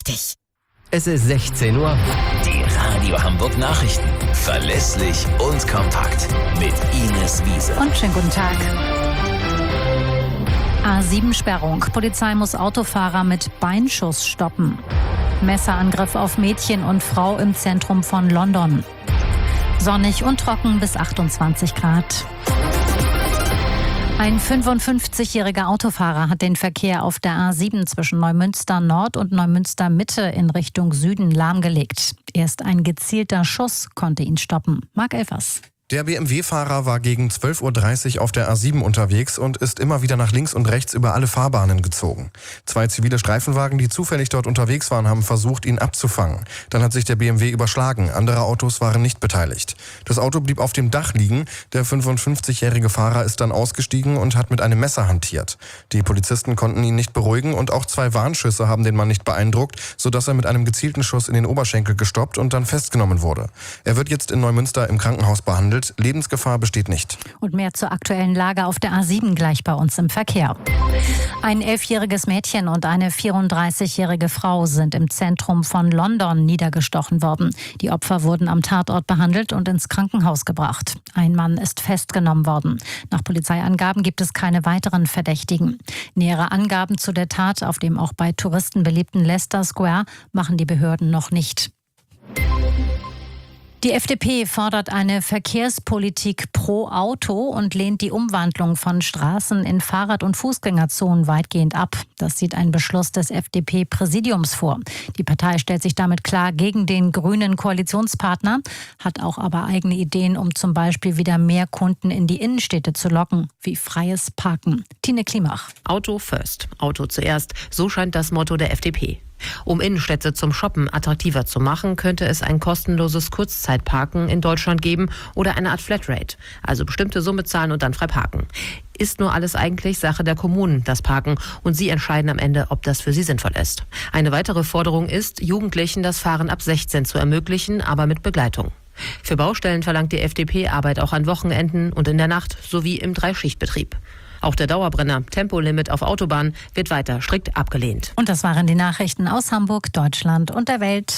richtig. Es ist 16 Uhr. Die Radio Hamburg Nachrichten. Verlässlich und kompakt. Mit Ines Wiese. Und schönen guten Tag. A7-Sperrung. Polizei muss Autofahrer mit Beinschuss stoppen. Messerangriff auf Mädchen und Frau im Zentrum von London. Sonnig und trocken bis 28 Grad. Ein 55-jähriger Autofahrer hat den Verkehr auf der A7 zwischen Neumünster Nord und Neumünster Mitte in Richtung Süden lahmgelegt. Erst ein gezielter Schuss konnte ihn stoppen. Marc Elfers. Der BMW-Fahrer war gegen 12.30 Uhr auf der A7 unterwegs und ist immer wieder nach links und rechts über alle Fahrbahnen gezogen. 2 zivile Streifenwagen, die zufällig dort unterwegs waren, haben versucht, ihn abzufangen. Dann hat sich der BMW überschlagen. Andere Autos waren nicht beteiligt. Das Auto blieb auf dem Dach liegen. Der 55-jährige Fahrer ist dann ausgestiegen und hat mit einem Messer hantiert. Die Polizisten konnten ihn nicht beruhigen und auch 2 Warnschüsse haben den Mann nicht beeindruckt, sodass er mit einem gezielten Schuss in den Oberschenkel gestoppt und dann festgenommen wurde. Er wird jetzt in Neumünster im Krankenhaus behandelt. Lebensgefahr besteht nicht. Und mehr zur aktuellen Lage auf der A7 gleich bei uns im Verkehr. Ein 11-jähriges Mädchen und eine 34-jährige Frau sind im Zentrum von London niedergestochen worden. Die Opfer wurden am Tatort behandelt und ins Krankenhaus gebracht. Ein Mann ist festgenommen worden. Nach Polizeiangaben gibt es keine weiteren Verdächtigen. Nähere Angaben zu der Tat auf dem auch bei Touristen beliebten Leicester Square machen die Behörden noch nicht. Die FDP fordert eine Verkehrspolitik pro Auto und lehnt die Umwandlung von Straßen in Fahrrad- und Fußgängerzonen weitgehend ab. Das sieht ein Beschluss des FDP-Präsidiums vor. Die Partei stellt sich damit klar gegen den grünen Koalitionspartner, hat auch aber eigene Ideen, um zum Beispiel wieder mehr Kunden in die Innenstädte zu locken, wie freies Parken. Tine Klimach. Auto first, Auto zuerst, so scheint das Motto der FDP. Um Innenstädte zum Shoppen attraktiver zu machen, könnte es ein kostenloses Kurzzeitparken in Deutschland geben oder eine Art Flatrate, also bestimmte Summe zahlen und dann frei parken. Ist nur alles eigentlich Sache der Kommunen, das Parken, und sie entscheiden am Ende, ob das für sie sinnvoll ist. Eine weitere Forderung ist, Jugendlichen das Fahren ab 16 zu ermöglichen, aber mit Begleitung. Für Baustellen verlangt die FDP Arbeit auch an Wochenenden und in der Nacht sowie im 3-Schichtbetrieb. Auch der Dauerbrenner Tempolimit auf Autobahnen wird weiter strikt abgelehnt. Und das waren die Nachrichten aus Hamburg, Deutschland und der Welt.